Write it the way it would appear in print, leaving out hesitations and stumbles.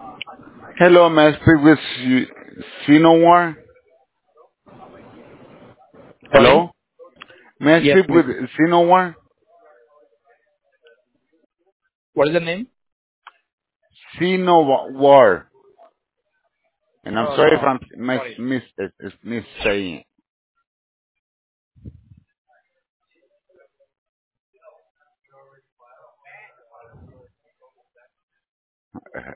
Hello, may I speak with Sinowar? Sorry? Hello? May I Yes, speak please. with Sinowar? What is the name? Sinowar. And I'm sorry if No. I'm Sorry. missaying it.